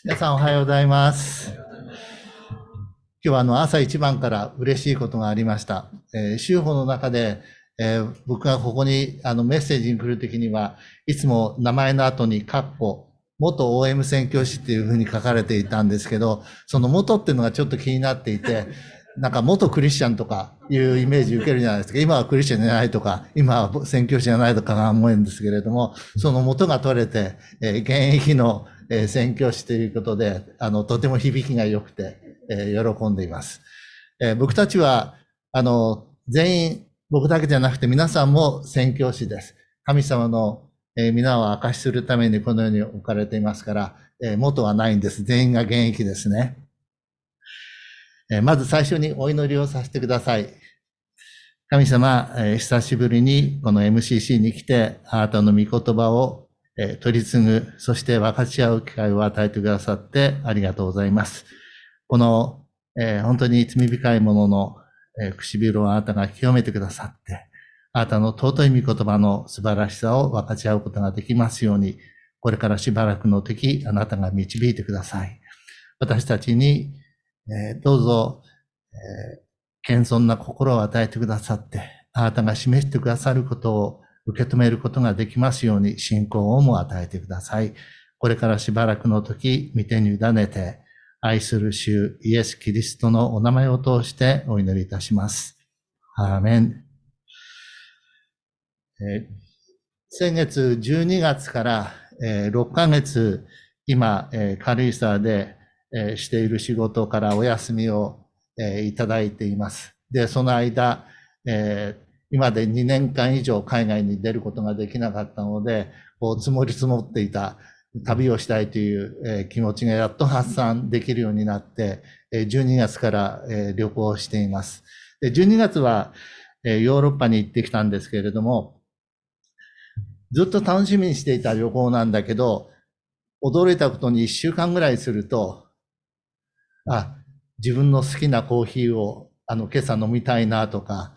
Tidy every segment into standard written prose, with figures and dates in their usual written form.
皆さんおはようございます。今日は朝一番から嬉しいことがありました。週報の中で、僕がここにメッセージに来るときには、いつも名前の後に元 OM 宣教師っていうふうに書かれていたんですけど、その元っていうのがちょっと気になっていて、なんか元クリスチャンとかいうイメージ受けるじゃないですか。今はクリスチャンじゃないとか、今は宣教師じゃないとかが思うんですけれども、その元が取れて、現役の宣教師ということで、とても響きが良くて、喜んでいます。僕たちは、全員、僕だけじゃなくて皆さんも宣教師です。神様の皆を明かしするためにこのように置かれていますから、元はないんです。全員が現役ですね。まず最初にお祈りをさせてください。神様、久しぶりにこの MCC に来て、あなたの御言葉を取り継ぐ、そして分かち合う機会を与えてくださってありがとうございます。この、本当に罪深いものの、唇をあなたが清めてくださって、あなたの尊い御言葉の素晴らしさを分かち合うことができますように、これからしばらくの時、あなたが導いてください。私たちに、どうぞ、謙遜な心を与えてくださって、あなたが示してくださることを受け止めることができますように、信仰をも与えてください。これからしばらくの時、御手に委ねて、愛する主イエス・キリストのお名前を通してお祈りいたします。アーメン。先月12月から6ヶ月、今、軽井沢でしている仕事からお休みをいただいています。で、その間、今で2年間以上海外に出ることができなかったので、積もり積もっていた旅をしたいという気持ちがやっと発散できるようになって、12月から旅行をしています。で、12月はヨーロッパに行ってきたんですけれども、ずっと楽しみにしていた旅行なんだけど、驚いたことに1週間ぐらいすると、自分の好きなコーヒーを今朝飲みたいなとか、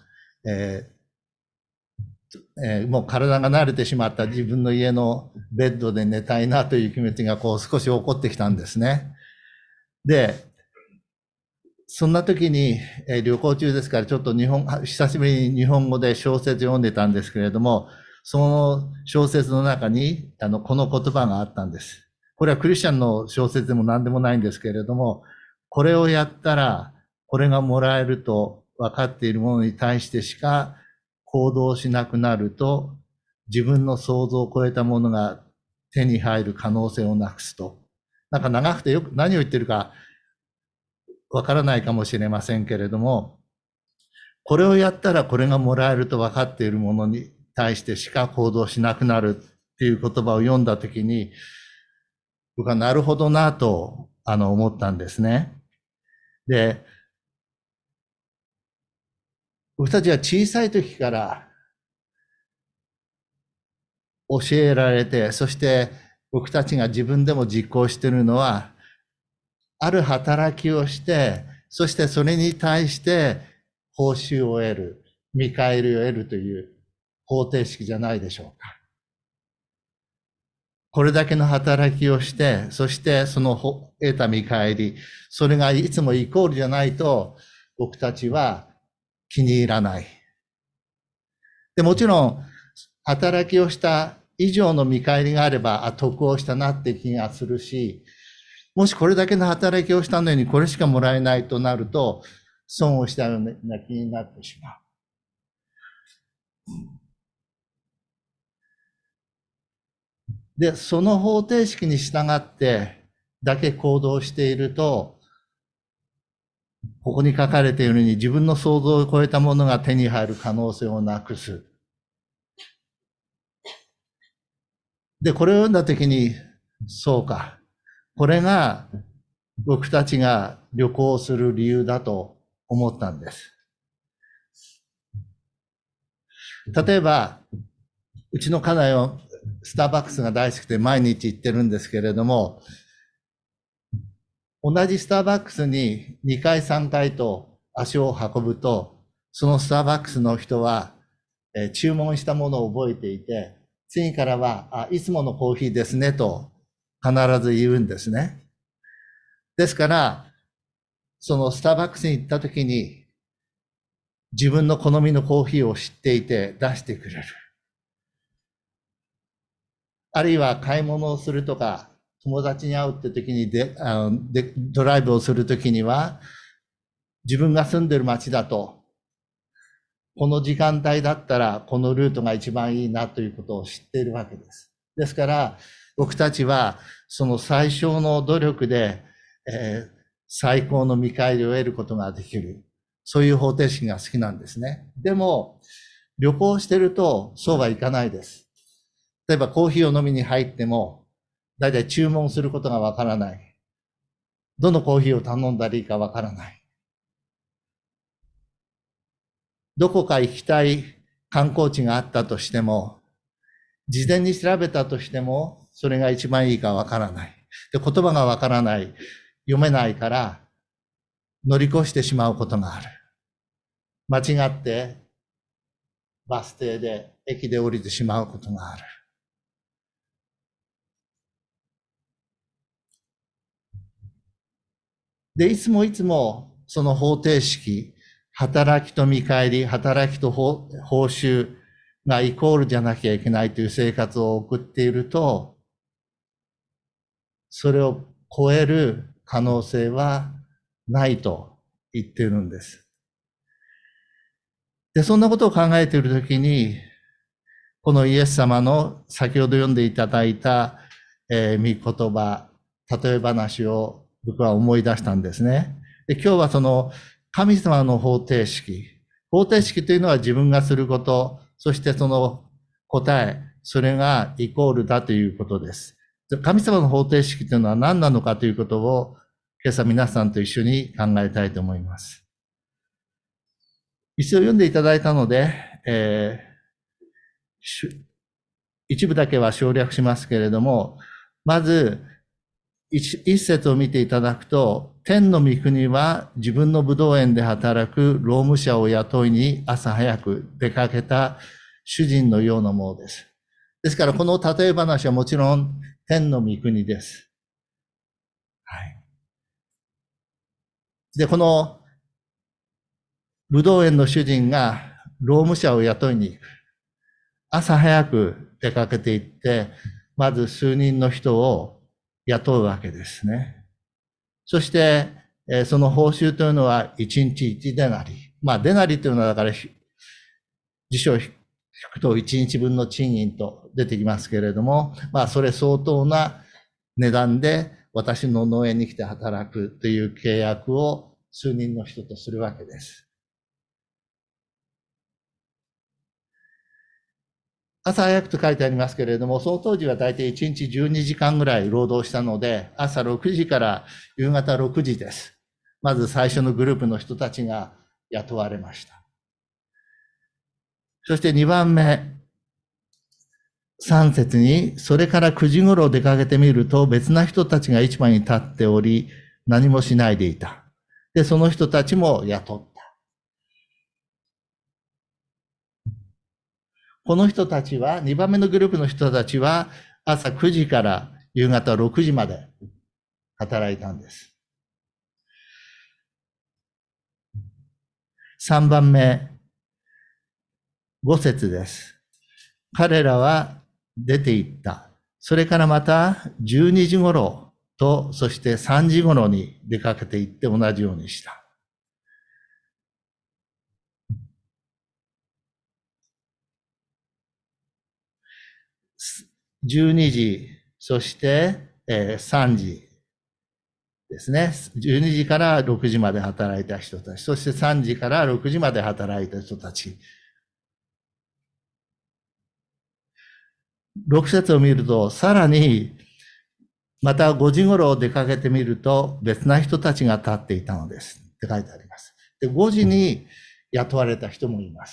もう体が慣れてしまった自分の家のベッドで寝たいなという気持ちが少し起こってきたんですね。で、そんな時に、旅行中ですからちょっと久しぶりに日本語で小説読んでたんですけれども、その小説の中にこの言葉があったんです。これはクリスチャンの小説でも何でもないんですけれども、これをやったらこれがもらえると分かっているものに対してしか行動しなくなると、自分の想像を超えたものが手に入る可能性をなくすと。なんか長くてよく何を言ってるかわからないかもしれませんけれども、これをやったらこれがもらえると分かっているものに対してしか行動しなくなるっていう言葉を読んだときに、僕はなるほどなと思ったんですね。で、僕たちは小さい時から教えられて、そして僕たちが自分でも実行しているのは、ある働きをして、そしてそれに対して報酬を得る、見返りを得るという方程式じゃないでしょうか。これだけの働きをして、そしてその得た見返り、それがいつもイコールじゃないと、僕たちは気に入らない。で、もちろん、働きをした以上の見返りがあれば、得をしたなって気がするし、もしこれだけの働きをしたのにこれしかもらえないとなると、損をしたような気になってしまう。で、その方程式に従ってだけ行動していると、ここに書かれているように自分の想像を超えたものが手に入る可能性をなくす。で、これを読んだときに、そうか。これが僕たちが旅行する理由だと思ったんです。例えば、うちの家内はスターバックスが大好きで毎日行ってるんですけれども、同じスターバックスに2回3回と足を運ぶと、そのスターバックスの人は、注文したものを覚えていて、次からは、いつものコーヒーですねと必ず言うんですね。 ですから、そのスターバックスに行った時に、自分の好みのコーヒーを知っていて出してくれる。あるいは買い物をするとか、友達に会うって時にドライブをする時には、自分が住んでる街だと、この時間帯だったらこのルートが一番いいなということを知っているわけです。ですから、僕たちはその最小の努力で、最高の見返りを得ることができる。そういう方程式が好きなんですね。でも、旅行してるとそうはいかないです。例えばコーヒーを飲みに入っても、だいたい注文することがわからない。どのコーヒーを頼んだらいいかわからない。どこか行きたい観光地があったとしても、事前に調べたとしても、それが一番いいかわからない。で、言葉がわからない、読めないから、乗り越してしまうことがある。間違って、バス停で、駅で降りてしまうことがある。で、いつも、その方程式、働きと見返り、働きと報酬がイコールじゃなきゃいけないという生活を送っていると、それを超える可能性はないと言っているんです。で、そんなことを考えているときに、このイエス様の先ほど読んでいただいた、御言葉、例え話を僕は思い出したんですね。で、今日はその神様の方程式。方程式というのは自分がすること、そしてその答え、それがイコールだということです。神様の方程式というのは何なのかということを今朝皆さんと一緒に考えたいと思います。一度読んでいただいたので、一部だけは省略しますけれども、まず、一節を見ていただくと、天の御国は自分の葡萄園で働く労務者を雇いに朝早く出かけた主人のようなものです。ですから、この例え話はもちろん天の御国です。はい。で、この葡萄園の主人が労務者を雇いに行く。朝早く出かけて行って、まず数人の人を雇うわけですね。そして、その報酬というのは1日1デナリ。まあ、デナリというのはだから、辞書を引くと1日分の賃金と出てきますけれども、まあ、それ相当な値段で私の農園に来て働くという契約を数人の人とするわけです。朝早くと書いてありますけれども、その当時は大体1日12時間ぐらい労働したので、朝6時から夕方6時です。まず最初のグループの人たちが雇われました。そして2番目、3節に、それから9時頃出かけてみると、別な人たちが市場に立っており、何もしないでいた。で、その人たちも雇った。この人たちは、2番目のグループの人たちは、朝9時から夕方6時まで働いたんです。3番目、5節です。彼らは出て行った。それからまた12時頃と、そして3時頃に出かけて行って同じようにした。12時、そして3時ですね。12時から6時まで働いた人たち、そして3時から6時まで働いた人たち。6節を見ると、さらに、また5時頃出かけてみると、別な人たちが立っていたのです。って書いてあります。で、5時に雇われた人もいます。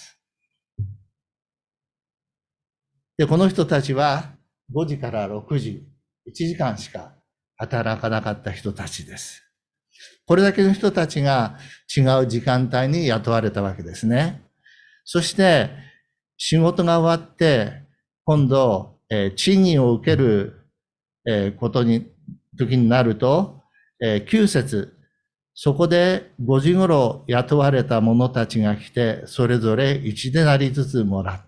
で、この人たちは5時から6時、1時間しか働かなかった人たちです。これだけの人たちが違う時間帯に雇われたわけですね。そして、仕事が終わって、今度、賃金を受ける時になると、 9節、そこで5時ごろ雇われた者たちが来て、それぞれ1デナリずつもらった。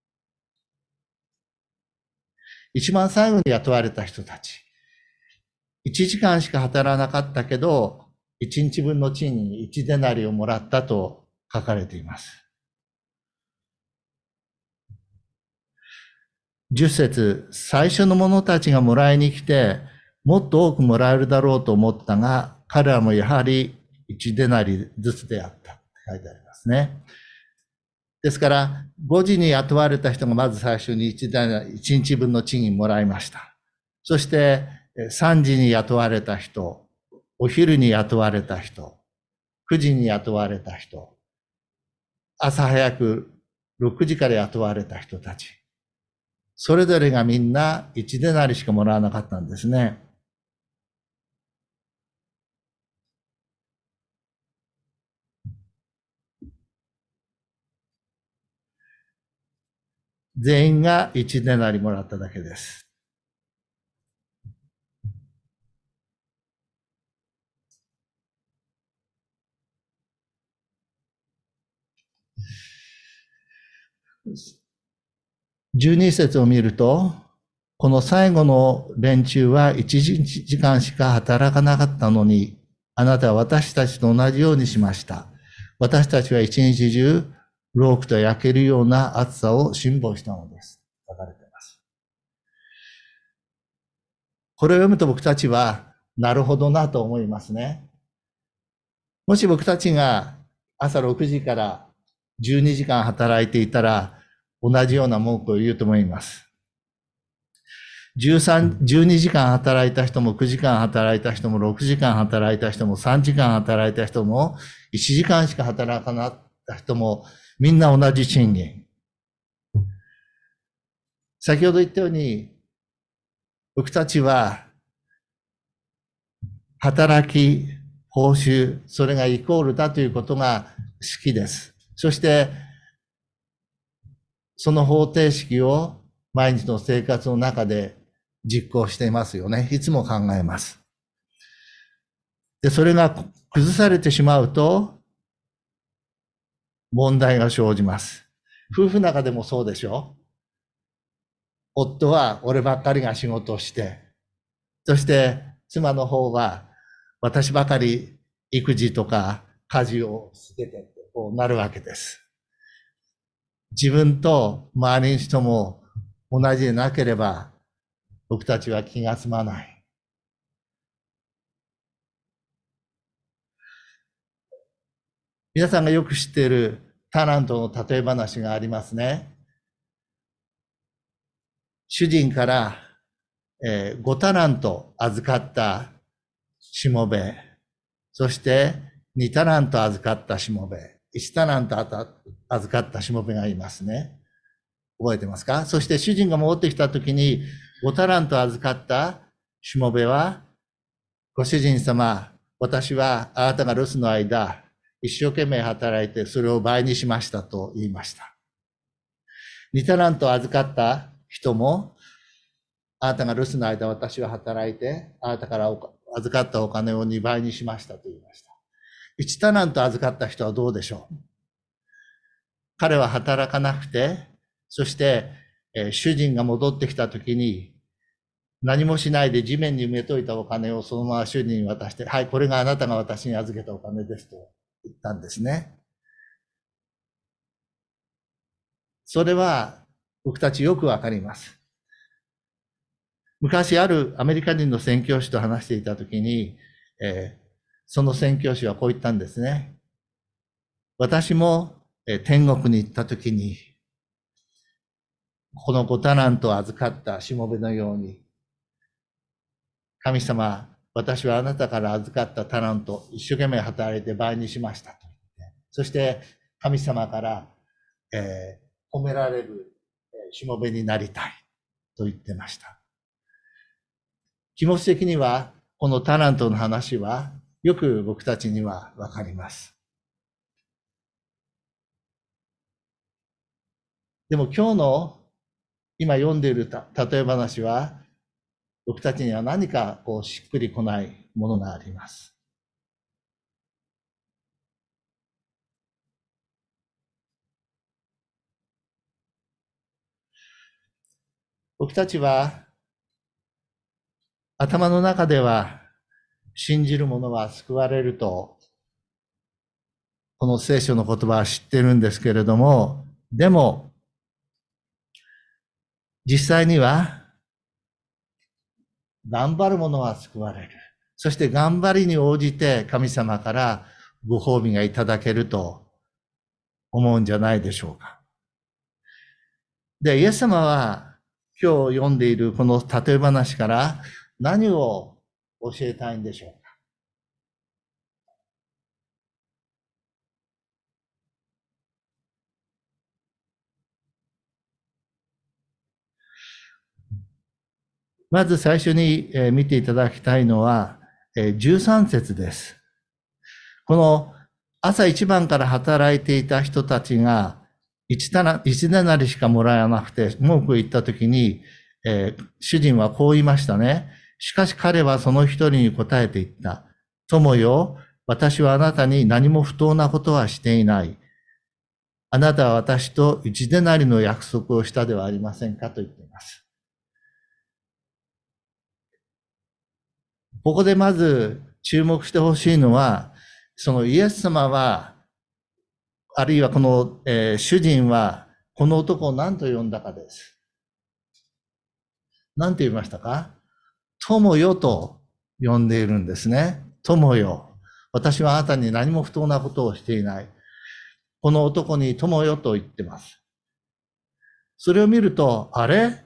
一番最後に雇われた人たち。1時間しか働かなかったけど、1日分の賃金1デナリをもらったと書かれています。10節、最初の者たちがもらいに来て、もっと多くもらえるだろうと思ったが、彼らもやはり1デナリずつであったって書いてありますね。ですから、5時に雇われた人がまず最初に1日分の賃金もらいました。そして、3時に雇われた人、お昼に雇われた人、9時に雇われた人、朝早く6時から雇われた人たち。それぞれがみんな1デナリしかもらわなかったんですね。全員が1デナリもらっただけです。12節を見ると、この最後の連中は1時間しか働かなかったのに、あなたは私たちと同じようにしました。私たちは一日中、ロークと焼けるような暑さを辛抱したのです。書かれています。これを読むと僕たちは、なるほどなと思いますね。もし僕たちが朝6時から12時間働いていたら、同じような文句を言うと思います。12時間働いた人も9時間働いた人も6時間働いた人も3時間働いた人も1時間しか働かなかった人もみんな同じ賃金。先ほど言ったように僕たちは働き、報酬、それがイコールだということが好きです。そしてその方程式を毎日の生活の中で実行していますよね。いつも考えます。で、それが崩されてしまうと、問題が生じます。夫婦の中でもそうでしょ。夫は俺ばっかりが仕事をして、そして妻の方は私ばかり育児とか家事をしてて、こうなるわけです。自分と周りの人も同じでなければ、僕たちは気が済まない。皆さんがよく知っているタラントの例え話がありますね。主人から5タラント預かったしもべ、そして2タラント預かったしもべ、1タラント預かったしもべがいますね。覚えてますか？そして主人が戻ってきたときに5タラント預かったしもべは、ご主人様、私はあなたが留守の間、一生懸命働いてそれを倍にしましたと言いました。2タラント預かった人も、あなたが留守の間私は働いて、あなたから預かったお金を2倍にしましたと言いました。1タラント預かった人はどうでしょう？彼は働かなくて、そして、主人が戻ってきたときに、何もしないで地面に埋めといたお金をそのまま主人に渡して、はい、これがあなたが私に預けたお金ですと言ったんですね。それは僕たちよくわかります。昔あるアメリカ人の宣教師と話していたときに、その宣教師はこう言ったんですね。私も、天国に行ったときに、この5タラントを預かったしもべのように、神様、私はあなたから預かったタラント、一生懸命働いて倍にしましたと言って、そして神様から、褒められるしもべになりたいと言ってました。気持ち的には、このタラントの話は、よく僕たちにはわかります。でも今日の今読んでいる例え話は、 僕たちには何かしっくりこないものがあります。僕たちは頭の中では信じる者は救われると、この聖書の言葉は知ってるんですけれども、でも、実際には、頑張る者は救われる。そして頑張りに応じて神様からご褒美がいただけると思うんじゃないでしょうか。で、イエス様は今日読んでいるこの例え話から何を教えたいんでしょうか。まず最初に見ていただきたいのは13節です。この朝一番から働いていた人たちが一デナリしかもらえなくて文句を言ったときに、主人はこう言いましたね。しかし彼はその一人に答えて言った。友よ、私はあなたに何も不当なことはしていない。あなたは私と一デナリの約束をしたではありませんかと言っています。ここでまず注目してほしいのは、そのイエス様は、あるいはこの、主人は、この男を何と呼んだかです。何て言いましたか？友よと呼んでいるんですね。友よ。私はあなたに何も不当なことをしていない。この男に友よと言ってます。それを見ると、あれ？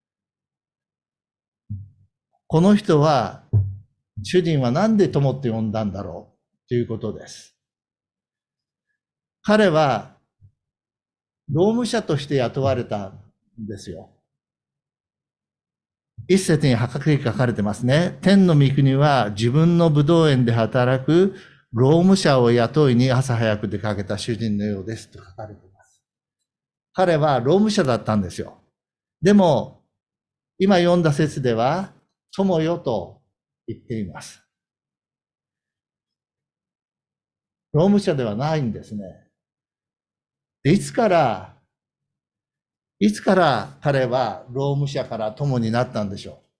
この人は、主人は何で友って呼んだんだろうということです。彼は、労務者として雇われたんですよ。一節にはっきり書かれてますね。天の御国は自分の葡萄園で働く労務者を雇いに朝早く出かけた主人のようですと書かれています。彼は労務者だったんですよ。でも、今読んだ説では、友よと言っています。労務者ではないんですね。で、いつから彼は労務者から友になったんでしょ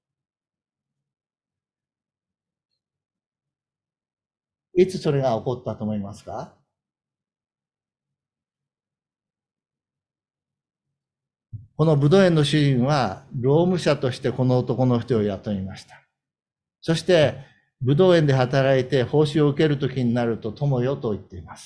う。いつそれが起こったと思いますか？この葡萄園の主人は労務者としてこの男の人を雇いました。そして、葡萄園で働いて報酬を受けるときになると友よと言っています。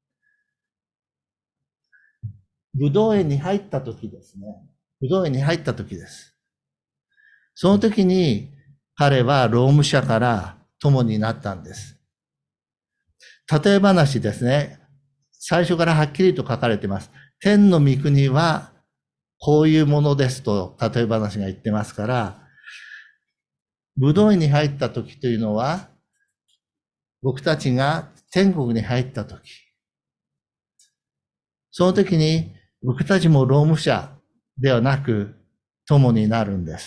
葡萄園に入ったときですね。葡萄園に入ったときです。その時に彼は労務者から友になったんです。例え話ですね。最初からはっきりと書かれています。天の御国はこういうものですと例え話が言ってますから、葡萄園に入った時というのは、僕たちが天国に入った時、その時に僕たちも労務者ではなく友になるんです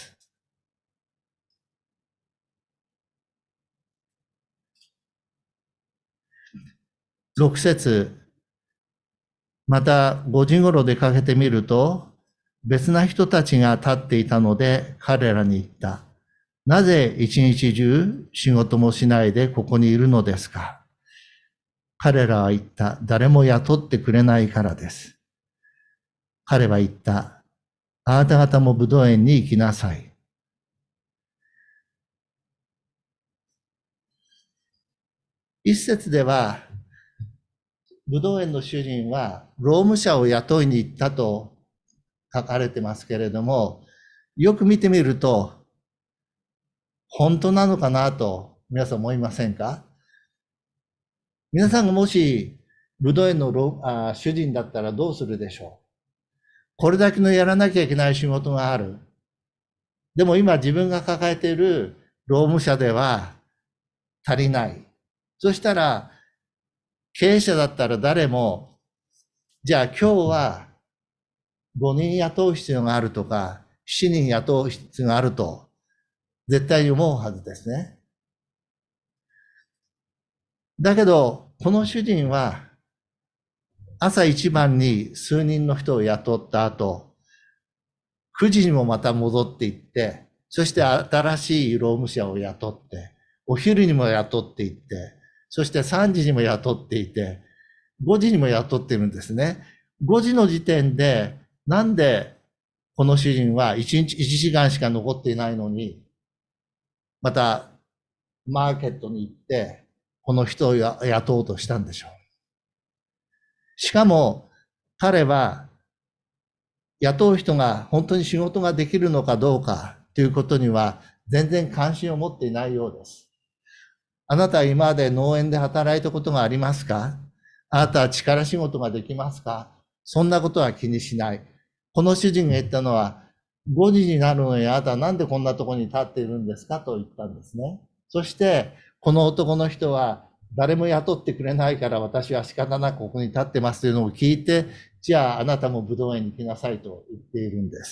。6節、また5時頃出かけてみると、別な人たちが立っていたので彼らに言った。なぜ一日中仕事もしないでここにいるのですか？彼らは言った。誰も雇ってくれないからです。彼は言った。あなた方も葡萄園に行きなさい。一節では、葡萄園の主人は労務者を雇いに行ったと書かれてますけれども、よく見てみると、本当なのかなと皆さん思いませんか？皆さんがもし葡萄園の主人だったらどうするでしょう？これだけのやらなきゃいけない仕事がある。でも今自分が抱えている労務者では足りない。そしたら経営者だったら誰も、じゃあ今日は5人雇う必要があるとか、7人雇う必要があると絶対に思うはずですね。だけど、この主人は、朝一番に数人の人を雇った後、9時にもまた戻っていって、そして新しい労務者を雇って、お昼にも雇っていって、そして3時にも雇っていて、5時にも雇ってるんですね。5時の時点で、なんでこの主人は1時間しか残っていないのに、またマーケットに行って、この人を雇おうとしたんでしょう。しかも、彼は、雇う人が本当に仕事ができるのかどうかということには、全然関心を持っていないようです。あなたは今まで農園で働いたことがありますか？あなたは力仕事ができますか？そんなことは気にしない。この主人が言ったのは、5時になるのにあなたはなんでこんなところに立っているんですかと言ったんですね。そして、この男の人は、誰も雇ってくれないから私は仕方なくここに立ってますというのを聞いて、じゃああなたもブドウ園に来なさいと言っているんです。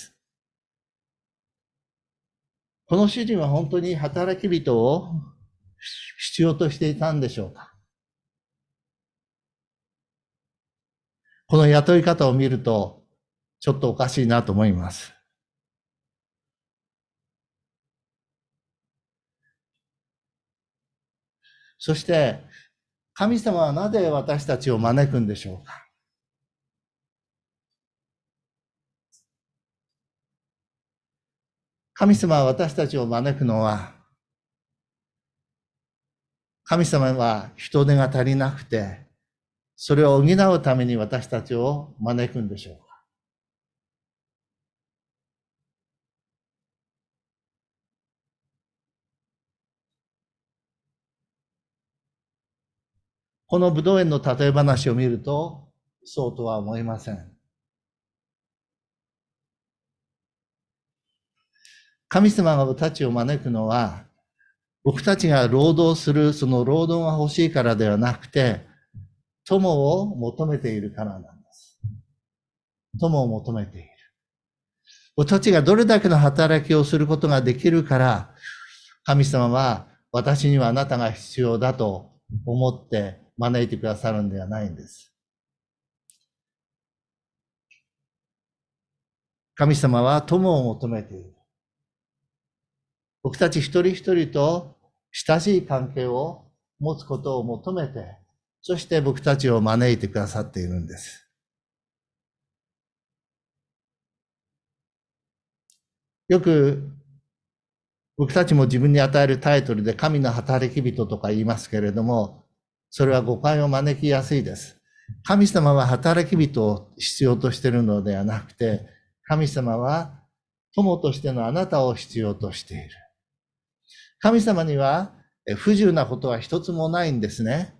この主人は本当に働き人を必要としていたんでしょうか？この雇い方を見ると、ちょっとおかしいなと思います。そして、神様はなぜ私たちを招くんでしょうか？神様は私たちを招くのは、神様は人手が足りなくて、それを補うために私たちを招くんでしょうか？この武道園の例え話を見ると、そうとは思いません。神様が僕たちを招くのは、僕たちが労働するその労働が欲しいからではなくて、友を求めているからなんです。友を求めている。僕たちがどれだけの働きをすることができるから、神様は私にはあなたが必要だと思って招いてくださるんではないんです。神様は友を求めている。僕たち一人一人と親しい関係を持つことを求めて、そして僕たちを招いてくださっているんです。よく僕たちも自分に与えるタイトルで神の働き人とか言いますけれども、それは誤解を招きやすいです。神様は働き人を必要としているのではなくて、神様は友としてのあなたを必要としている。神様には不自由なことは一つもないんですね。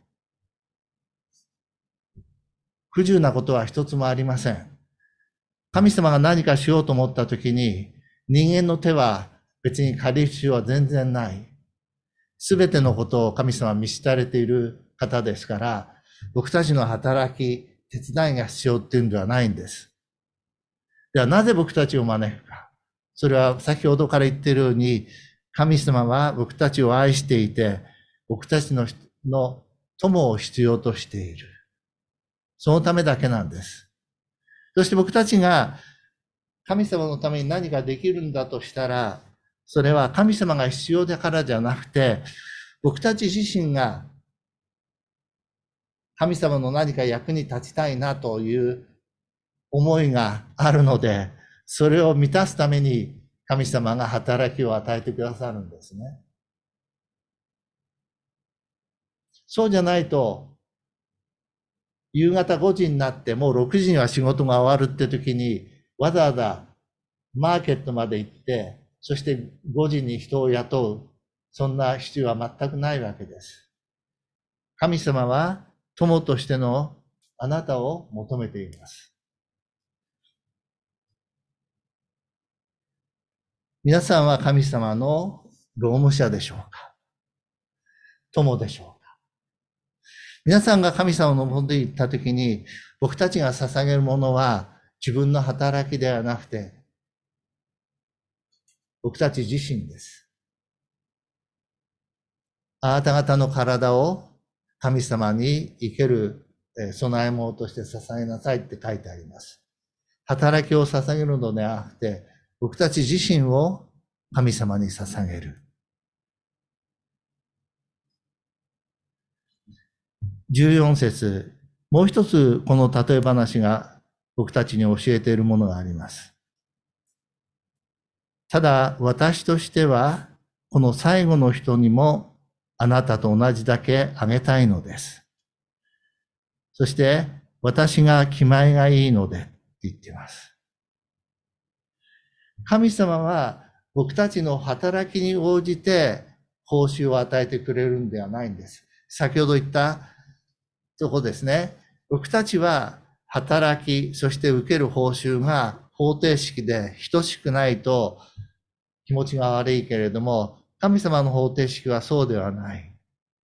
不自由なことは一つもありません。神様が何かしようと思ったときに、人間の手は別に借りる必要は全然ない。すべてのことを神様は見知られている方ですから、僕たちの働き、手伝いが必要っていうんではないんです。ではなぜ僕たちを招くか。それは先ほどから言っているように、神様は僕たちを愛していて、僕たちの友を必要としている。そのためだけなんです。そして僕たちが神様のために何かできるんだとしたら、それは神様が必要だからじゃなくて、僕たち自身が神様の何か役に立ちたいなという思いがあるので、それを満たすために神様が働きを与えてくださるんですね。そうじゃないと、夕方5時になってもう6時には仕事が終わるって時に、わざわざマーケットまで行って、そして5時に人を雇う、そんな必要は全くないわけです。神様は友としてのあなたを求めています。皆さんは神様の労務者でしょうか？友でしょうか？皆さんが神様のもとに行ったときに、僕たちが捧げるものは自分の働きではなくて、僕たち自身です。 あなた方の体を神様に生ける供え物として捧げなさいって書いてあります。働きを捧げるのではなくて、僕たち自身を神様に捧げる。14節、もう一つこの例え話が僕たちに教えているものがあります。ただ私としては、この最後の人にもあなたと同じだけあげたいのです。そして私が気前がいいのでって言っています。神様は僕たちの働きに応じて報酬を与えてくれるんではないんです。先ほど言ったとこですね。僕たちは働き、そして受ける報酬が方程式で等しくないと気持ちが悪いけれども、神様の方程式はそうではない。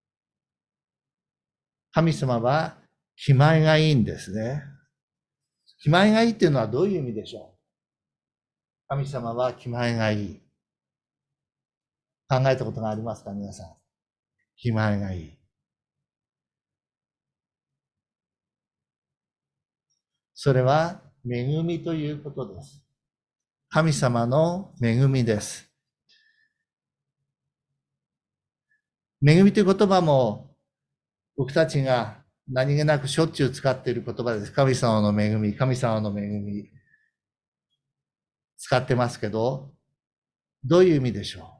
神様は気前がいいんですね。気前がいいっていうのはどういう意味でしょう？神様は気前がいい。考えたことがありますか、皆さん。気前がいい。それは恵みということです。神様の恵みです。恵みという言葉も僕たちが何気なくしょっちゅう使っている言葉です。神様の恵み、神様の恵み。使ってますけど、どういう意味でしょう？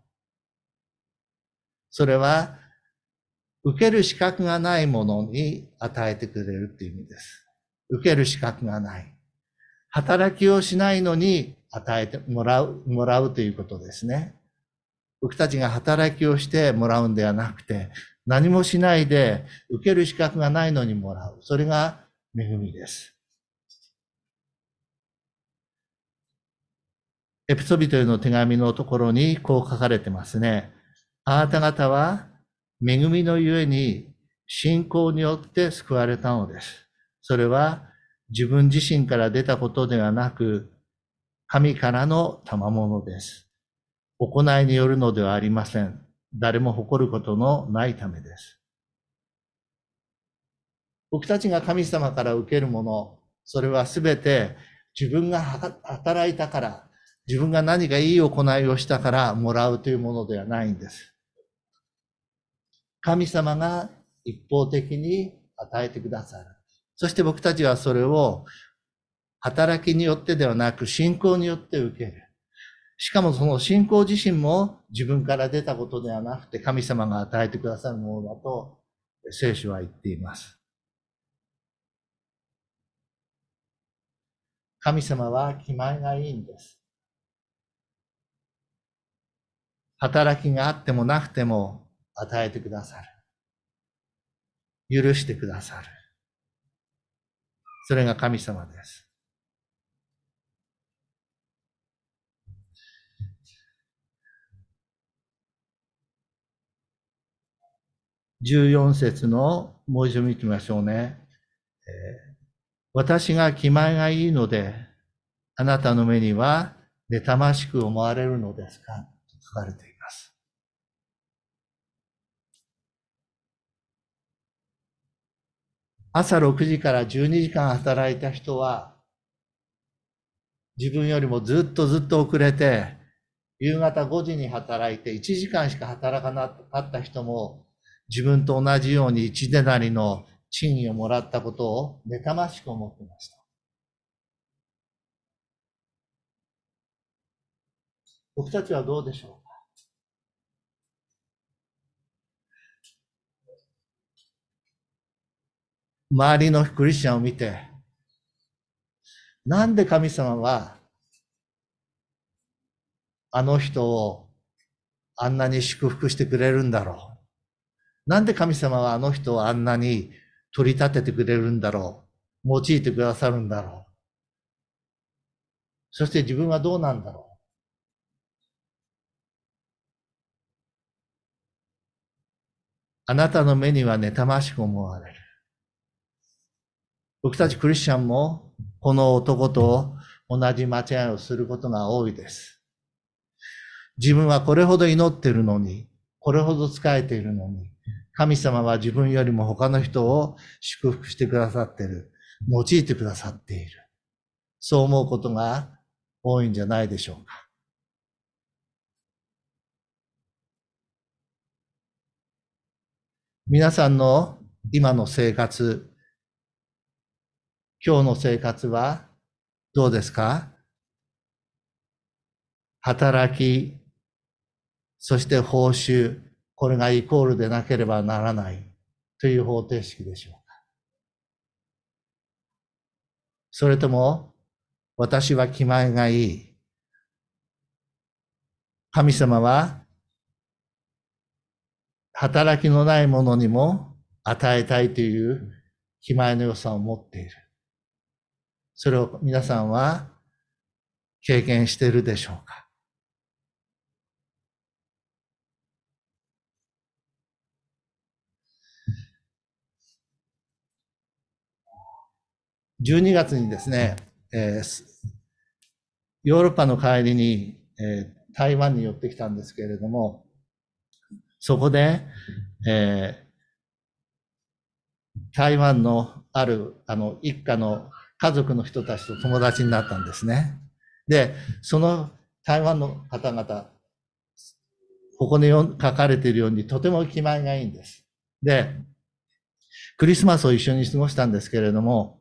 それは、受ける資格がないものに与えてくれるっていう意味です。受ける資格がない。働きをしないのに与えてもらうということですね。僕たちが働きをしてもらうんではなくて、何もしないで受ける資格がないのにもらう。それが恵みです。エペソビトへの手紙のところにこう書かれてますね。あなた方は恵みのゆえに信仰によって救われたのです。それは自分自身から出たことではなく、神からの賜物です。行いによるのではありません。誰も誇ることのないためです。僕たちが神様から受けるもの、それはすべて自分が働いたから、自分が何かいい行いをしたからもらうというものではないんです。神様が一方的に与えてくださる。そして僕たちはそれを働きによってではなく信仰によって受ける。しかもその信仰自身も自分から出たことではなくて神様が与えてくださるものだと聖書は言っています。神様は気前がいいんです。働きがあってもなくても与えてくださる。許してくださる。それが神様です。14節のもう一度見てみましょうね。私が気前がいいので、あなたの目には妬ましく思われるのですかと書かれています。朝6時から12時間働いた人は、自分よりもずっと遅れて、夕方5時に働いて1時間しか働かなかった人も、自分と同じように1デナリの賃金をもらったことを妬ましく思っていました。僕たちはどうでしょうか？周りのクリスチャンを見て、なんで神様はあの人をあんなに祝福してくれるんだろう。なんで神様はあの人をあんなに取り立ててくれるんだろう。用いてくださるんだろう。そして自分はどうなんだろう。あなたの目には妬ましく思われる。僕たちクリスチャンもこの男と同じ間違いをすることが多いです。自分はこれほど祈っているのに、これほど仕えているのに、 神様は自分よりも他の人を祝福してくださっている。用いてくださっている。そう思うことが多いんじゃないでしょうか。皆さんの今の生活、今日の生活はどうですか？働き、そして報酬、これがイコールでなければならないという方程式でしょうか？それとも、私は気前がいい。神様は働きのないものにも与えたいという気前の良さを持っている。それを皆さんは経験しているでしょうか？12月にですね、ヨーロッパの帰りに、台湾に寄ってきたんですけれども、そこで、台湾のある一家の家族の人たちと友達になったんですね。で、その台湾の方々、ここに書かれているようにとても気前がいいんです。で、クリスマスを一緒に過ごしたんですけれども、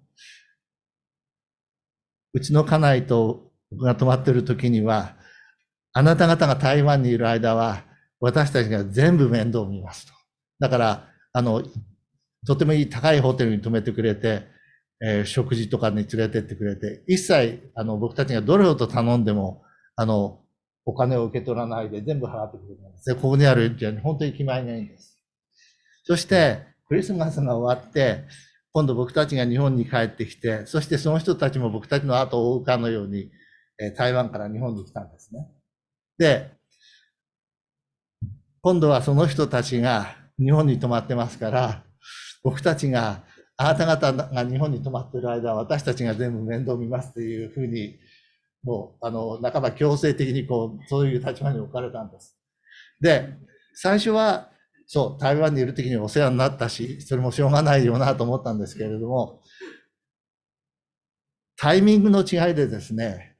うちの家内と僕が泊まっている時には、あなた方が台湾にいる間は、私たちが全部面倒を見ますと。だから、とてもいい高いホテルに泊めてくれて、食事とかに連れてってくれて、一切、僕たちがどれほど頼んでも、お金を受け取らないで全部払ってくれるんですね。ここにあるように本当に気前がいいんです。そして、クリスマスが終わって、今度僕たちが日本に帰ってきて、そしてその人たちも僕たちの後を追うかのように、台湾から日本に来たんですね。で、今度はその人たちが日本に泊まってますから、僕たちが、あなた方が日本に泊まっている間は私たちが全部面倒見ますというふうに、もう、半ば強制的にそういう立場に置かれたんです。で、最初は、そう、台湾にいる時にお世話になったし、それもしょうがないよなと思ったんですけれども、タイミングの違いでですね、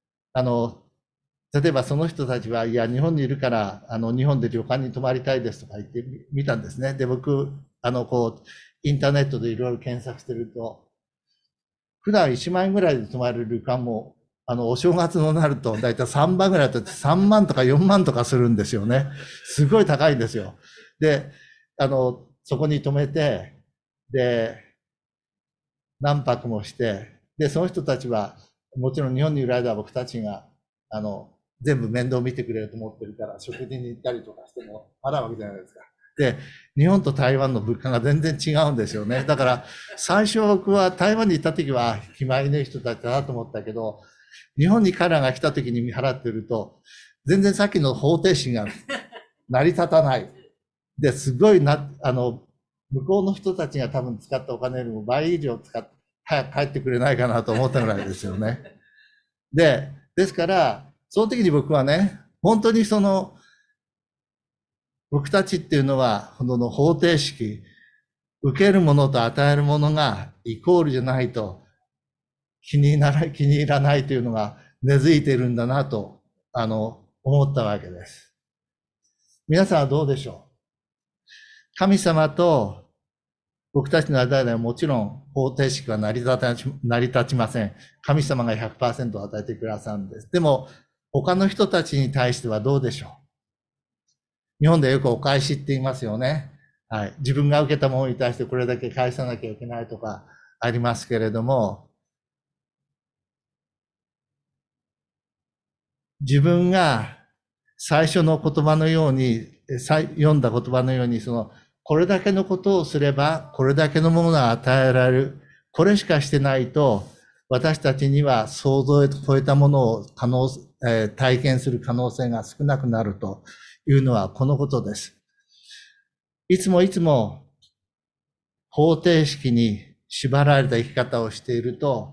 例えばその人たちは、いや、日本にいるから、日本で旅館に泊まりたいですとか言ってみたんですね。で、僕、インターネットでいろいろ検索してると、普段1万円ぐらいで泊まれる旅館も、お正月のなると、だいたい3万ぐらいだと3万とか4万とかするんですよね。すごい高いんですよ。で、そこに泊めて、で、何泊もして、で、その人たちは、もちろん日本にいる間は僕たちが、全部面倒見てくれると思ってるから、食事に行ったりとかしても払うわけじゃないですか。で、日本と台湾の物価が全然違うんですよね。だから、最初僕は台湾に行った時は、気前のいい人たちだなと思ったけど、日本に彼らが来た時に見払ってると、全然さっきの方程式が成り立たない。で、すごい向こうの人たちが多分使ったお金よりも倍以上使って、早く帰ってくれないかなと思ったぐらいですよね。ですから、その時に僕はね、本当に僕たちっていうのは、この方程式、受けるものと与えるものがイコールじゃないと気に入らないというのが根付いているんだなと、思ったわけです。皆さんはどうでしょう？神様と僕たちの間ではもちろん方程式は成り立ちません。神様が 100% 与えてくださるんです。でも、他の人たちに対してはどうでしょう？日本でよくお返しって言いますよね。はい。自分が受けたものに対してこれだけ返さなきゃいけないとかありますけれども、自分が最初の言葉のように、読んだ言葉のように、これだけのことをすれば、これだけのものが与えられる。これしかしてないと、私たちには想像を超えたものを体験する可能性が少なくなるというのはこのことです。いつも方程式に縛られた生き方をしていると、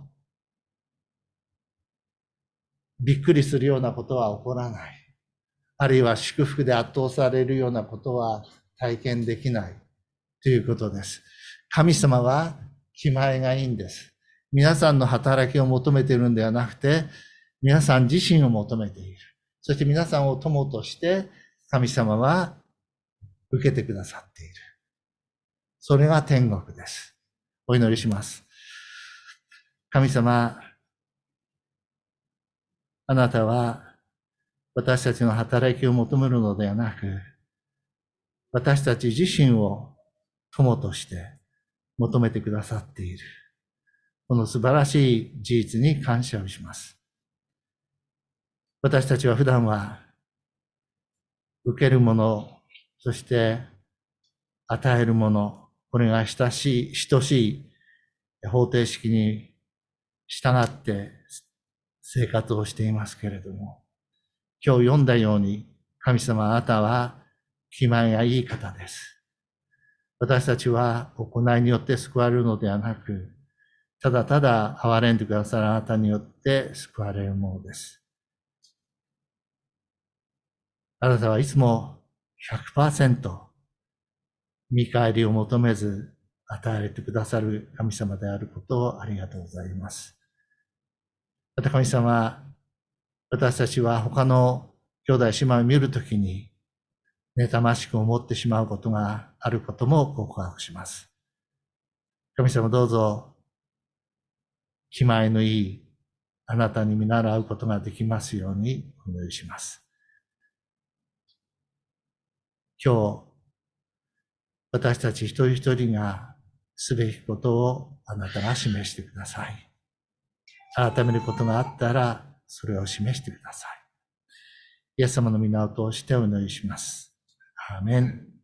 びっくりするようなことは起こらない。あるいは祝福で圧倒されるようなことは体験できない。 ということです。神様は気前がいいんです。皆さんの働きを求めているんではなくて、皆さん自身を求めている。そして皆さんを友として神様は受けてくださっている。それが天国です。お祈りします。神様、あなたは私たちの働きを求めるのではなく、私たち自身を友として求めてくださっている。この素晴らしい事実に感謝をします。私たちは普段は受けるもの、そして与えるもの、これが等しい方程式に従って生活をしていますけれども、今日読んだように、神様あなたは気前がいい方です。私たちは行いによって救われるのではなく、ただただ憐れんでくださるあなたによって救われるものです。あなたはいつも 100% 見返りを求めず与えてくださる神様であることをありがとうございます。また神様、私たちは他の兄弟姉妹を見るときに、妬ましく思ってしまうことがあることも告白します。神様どうぞ、気前のいいあなたに見習うことができますようにお祈りします。今日、私たち一人一人がすべきことをあなたが示してください。改めることがあったら、それを示してください。イエス様の御名を通してお祈りします。アーメン。